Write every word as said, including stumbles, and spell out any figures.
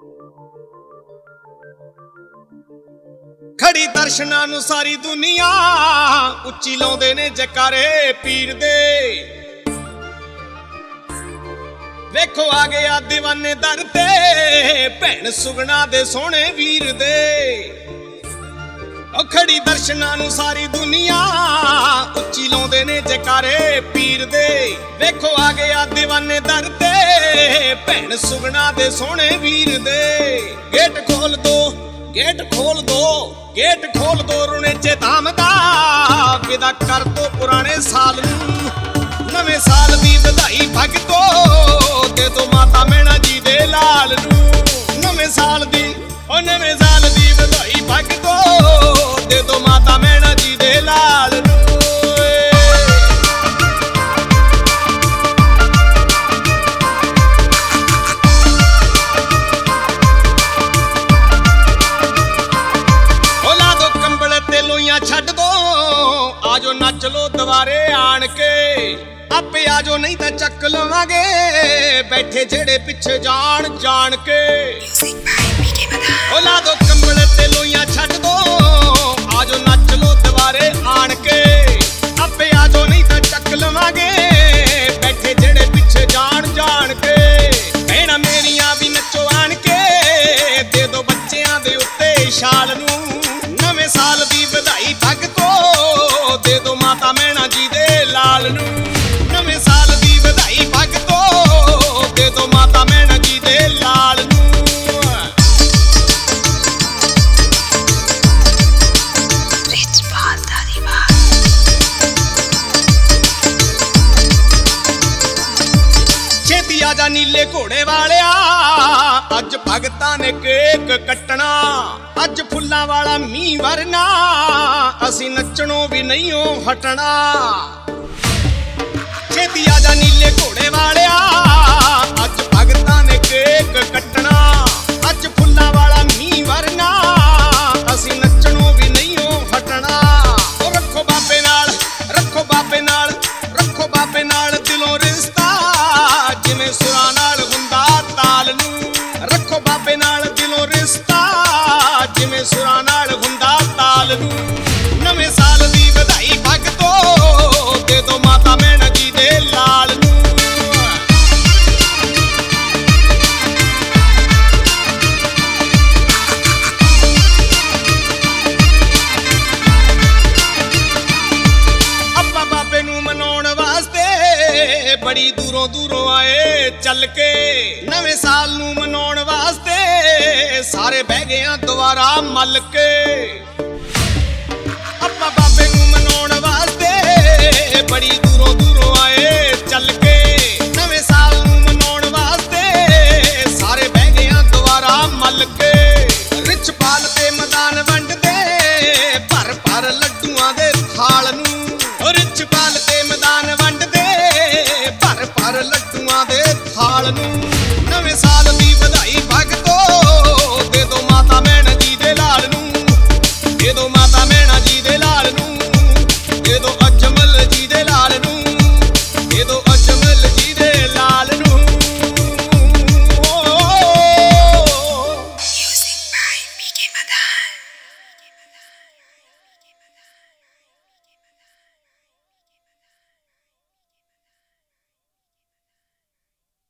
खड़ी दर्शनां नूं सारी दुनिया उच्ची लाउंदे ने जकारे पीर दे। वेखो आ गया दीवाने दर ते भैन सुगना दे सोहणे वीर दे। ओ खड़ी दर्शनां नूं सारी दुनिया उच्ची लाउंदे ने जकारे पीर दे। वेखो आ गया दीवाने दर ते भैन सुगना दे सोहणे वीर दे। गेट खोल दो गेट खोल दो गेट खोल दो रुणेचे धाम दा विदा कर दो पुराने साल नूं। नवे साल दी बधाई भगतो दे दो माता मैणा जी दे लाल नूं। नवे साल दी ओ नवे साल दी बधाई भगतो दे दो माता मैणा जी दे लाल नूं। छड्ड दो आजो नच लो दुबारे आण के। आपे आजो नहीं तो चक लवांगे बैठे जेड़े पिछे जान जान के। ला दो कंबल ते लोइयां छड्ड दो आजो नच लो दुबारे आण के। आपे आजो नहीं तो चक लवांगे बैठे जेड़े पिछे जान जान के। भैणां मेरियां भी नचो आण के दे दो बच्चियां दे उत्ते शाल नूं। नवे साल दी बधाई भगतो दे दो माता मैणा जी दे लाल नूं। नवे साल दी बधाई भगतो दे दो माता मैणा जी दे लाल नूं। छेती आजा नीले घोड़े वालिया अज भगतां ने केक कट्टना। अज फुल्लां वाला मींह वरना असी नचणों भी नहीं हटना। छेती आजा नीले घोड़े वालिया अज भगतां ने केक कट्टना। अज फुल्लां वाला मींह वरना असी नचणों भी नहीं हटना। ओ रखो बाबे नाल रखो बाबे नाल रखो बाबे नाल दिलों रिश्ता जिवें सुरां नाल हुंदा ताल नूं। रखो बाबे नाल दिलों रिश्ता जिवें सुरां नाल हुंदा ताल नूं। नवे साल दी बधाई भगतो दे दो माता मैणा जी दे लाल नूं। अब्बा बाबे नूं मनाउण वास्ते बड़ी दूरों दूरों आए चल के। नवे साल नूं मनाउण वास्ते सारे बह गए दुबारा मल के। अब्बा बाबे नूं मनाउण वास्ते बड़ी